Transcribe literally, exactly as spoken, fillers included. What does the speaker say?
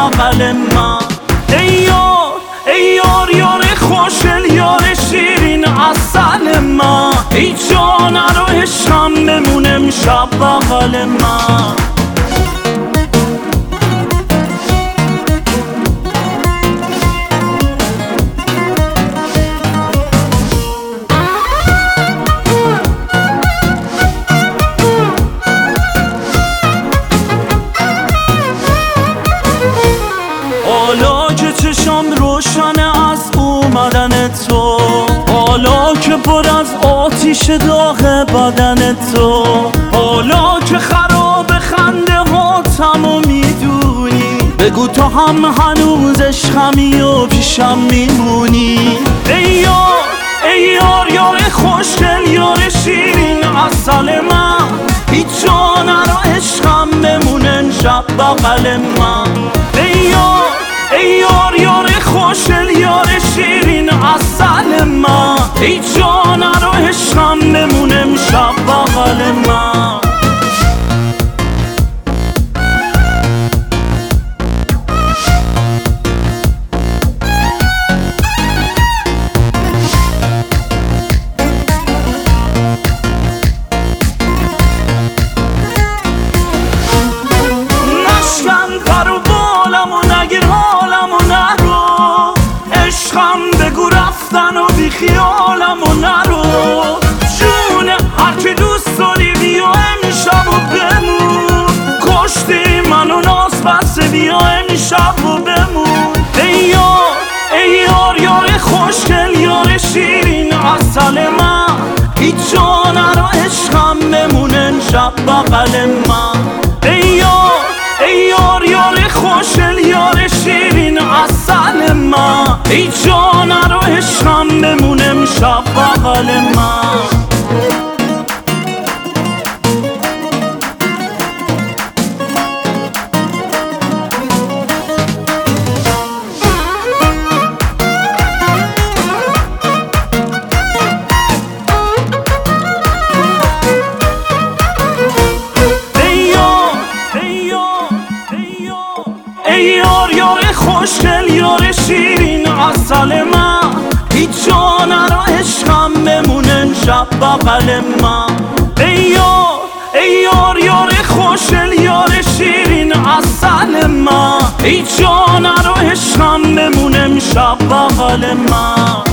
بغل ما. ای یار ای یار یار خوشل یار شیرین عسل ما، ای جان رو عشقم بمونه امشب بغل ما. حالا که چشم روشنه از اومدن تو، حالا که پر از آتیش داغ بدن تو، حالا که خراب خنده هاتم و میدونی، بگو تو هم هنوز عشقمی و پیشم میمونی. ای یار ای یار یار خوشگل یار شیرین عسل من، هیچ جا نرا عشقم بمونه امشب بغل من. ای یار ای یار یار خوشل یار شیرین عسل من، ای جان رو عشقم بمونه امشب بغل من. نشکن پر و بالم و نگیر حالم و نرو، عشقم بگو رفتن و بی خیالم و نرو. جون هرچی دوست داری بیا امشب و بمون، کشتی منو ناز بسته بیا امشب و بمون. ای یار ای یار یار خوشگل یار شیرین عسل من، هیچ جا نرا عشقم بمونه امشب بغل من. ای یار ای یار یار خوشل یار شیرین عسل من، ای جان رو عشقم بمونه امشب بغل من. ای یار یار خوشگل یار شیرین عسل من، هیچ جا نرا عشقم بمونه امشب بغل من. ای یار ای یار یار خوشگل یار شیرین عسل من، ای جا نرا عشقم بمونه امشب بغل من.